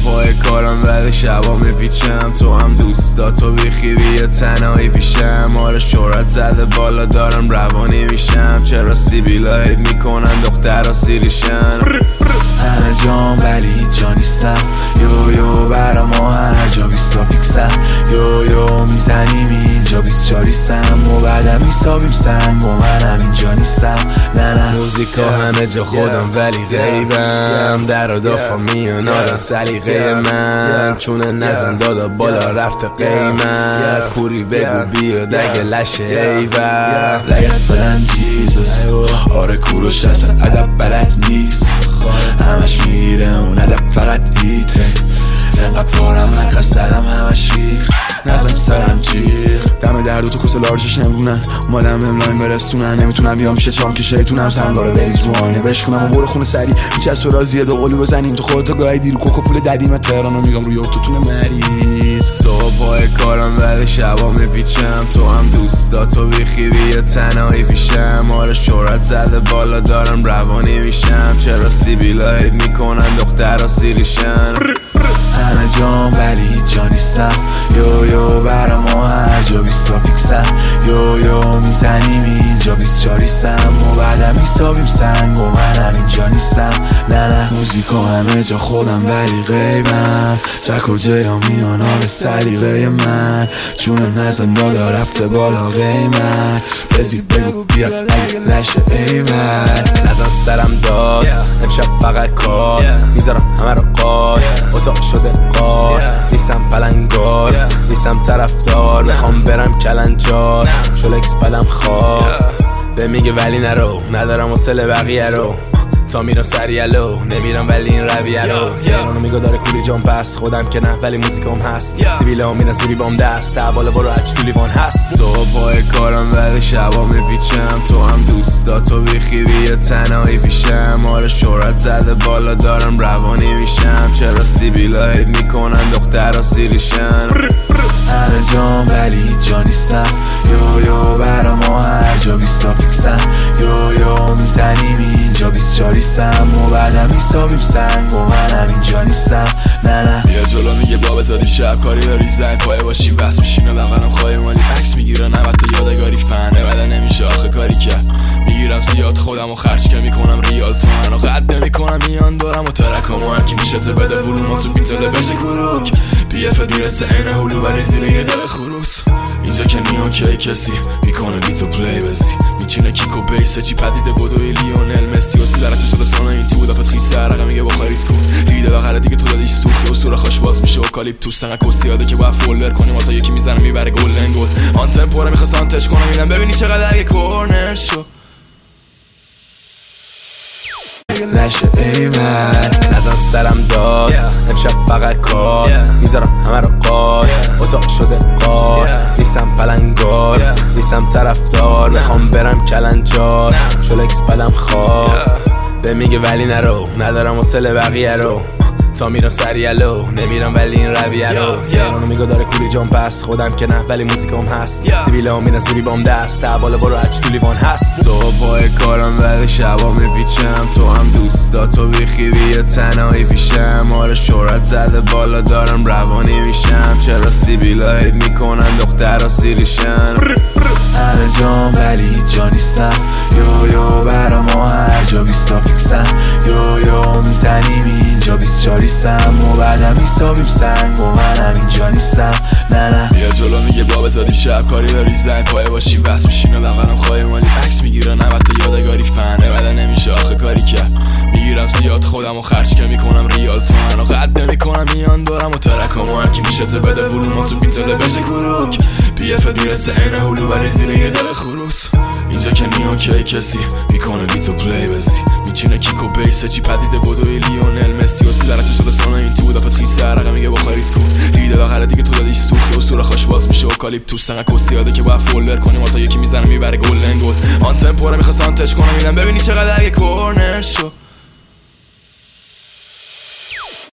پای کارم ولی شبا میپیچم، تو هم دوستاتو بیخی بیا تنهایی پیشم. آره شهرت زده بالا دارم روانی میشم، چرا سیبیلا هید میکنن دخترها سیریشن. همه جام ولی جا نیستم، یو برا ما هر جا 20 فیکسم، یو میزنیم اینجا 24 سم و بعدم میسابیم سنگ و منم اینجا نیستم. نه موزیکا همه جا خودم ولی غیبم، در و دافا میان آدم سلیقه من، چونه نزن دادا بالا رفت قیمت، کوری بگو بیاد اگه لشه ایول. لگت زدن جیزوس، آره کوروش اصلا ادب بلد نیست، همش میگیره اون ادب فقط هیته، انقدر پارم نقص سرم همش ریخ، نزن سرم جیغ. دم درد و تو کسه لارجش نمونن، اومدم املایم برسونن، نمیتونم بیام پیش چام که شیطونم، سنگاره بریز رو آینه بشکنم و برو خونه سری میچست و راضیه دو قلو بزنیم تو خودتو گاهی دیرو کوکو پول ددیم تهرانو میگم روی اتوتون مریض. صبح پای کارم ولی شبا میپیچم، تو هم دوستاتو بیخی بیا تنهایی پیشم. آره شهرت زده بالا دارم روانی میشم، چرا سیبیلا هید میکنن دخترها سیریشن. همه جام ولی جا نیستم، یو برا ما هر جا 20 فیکسم، یو میزنیم اینجا 24 سم و بعدم میسابیم سنگ و منم اینجا نیستم. نه موزیکا همه جا خودم ولی غیبم، جک و جیا میان به سلیقه من، چونه نزن دادا رفته بالا قیمت، بزید بگو بیا اگه لشه ایول. نزن سرم داد امشب فقط کار، میذارم همه رو قاد، اتاق شده قار، نیستم پلنگار، نیستم طرفدار، میخوام برم کلنجار، شلکس پلم خواه به میگه ولی نرو، ندارم حوصله بقیه رو، تا میرم سریالو نمیرم ولی این رویه رو. تهرانو میگه داره کولی جام پس، خودم که نه ولی موزیکام هست، سیبیلا میرن زوری بام دست، تحوالا برو اچ تو لیوان هست. صبح پای کارم ولی شبا میپیچم، تو هم دوستاتو بیخی بیا تنهایی پیشم. آره شهرت زده بالا دارم روانی میشم، چرا سیبیلا هید میکنن دخترها سیریشن. همه جام ولی جا نیستم، یو برا ما هر جا 20 فیکسم، یو میزنیم اینجا 24 سم و بعدم میسابیم سنگ و منم اینجا نیستم. نه بیا جلو میگه بابا زادی شب کاری داری زنگ پایه باشی وست میشینه بغلم خواهی مالی عکس میگیره نمت یادگاری فنه بعد نمیشه آخه کاری کرد، میگیرم زیاد خودم و خرج که میکنم ریال تومن و قد نمیکنم میان دارم و ترکامو هرکی میشه ته بده ولومو تو بیتله بشه گروک پی اف میرسه اینه هلو برای زیر یه دل خروس، اینجا که نیان که کسی میکنه بیتو پلی بزی، میچینه کیک و بیسه چی پدیده بودوی لیونل مسی و سیدرتش شده سانه این تو دفت خیسه عرقه میگه با خیریت کن دیده بغره دیگه تو دادیش سوخی و سوره خوش باز میشه و کالیپ تو سنگه کسیاده که باید فولدر کنیم تا یکی میزنه میبره گلدن گل آن تمپوره میخواست آنتش کنم اینم ببینی چقدر یه کورنر شو لشه ایول. نزن سرم داد امشب فقط کار، میذارم همه رو قاد، اتاق شده قار، نیستم پلنگار، نیستم طرفدار، میخوام برم کلنجار، شلکس پلم خواه به میگه ولی نرو، ندارم حوصله بقیه رو، تا میرم سریالو نمیرم ولی این رویه رو. تهرانو میگه داره کولی جام پس، خودم که نه ولی موزیکام هست، سیبیلا میرن زوری بام دست، تحوالا برو اچ تو لیوان هست. صبح پای کارم ولی شبا میپیچم، تو هم دوستاتو بیخی بیا تنهایی پیشم. آره شهرت زده بالا دارم روانی میشم، چرا سیبیلا هید میکنن دخترها سیریشن. همه جام ولی جا نیستم، یو برا ما هر جا 20 فیکسم، یو میزنیم اینجا 24 سم و بعدم میسابیم سنگ و منم اینجا نیستم. نه بیا جلو میگه بابا زادی شب کاری داری زنگ پایه باشی وست میشینه بغلم خواهی مالی عکس میگیره نمت یادگاری فنه بعد نمیشه آخه کاری کرد، میگیرم زیاد خودم و خرج که میکنم ریال تومن و قد نمیکنم میان دارم و ترکامو هرکی میشه ته بده ولومو تو بیتله بشه گروک پی اف میرسه اینه هلو برای زیر یه دل خروس، اینجا که نیان که کسی میکنه بیتو پلی بزی، میچینه کیک و بیسه چی پدیده بودوی لیونل مسی و سیدرتش شده سانه این تو دفت خیسه عرقه میگه با خیریت کن دیده بغره دیگه تو دادیش سوخی و سوره خوش باز میشه و کالیپ تو سنگه کسیاده که باید فولدر کنیم تا یکی میزنه میبره گلدن گل آن تمپوره میخواست آنتش کنم اینم ببینی چقدر یه کورنر شو.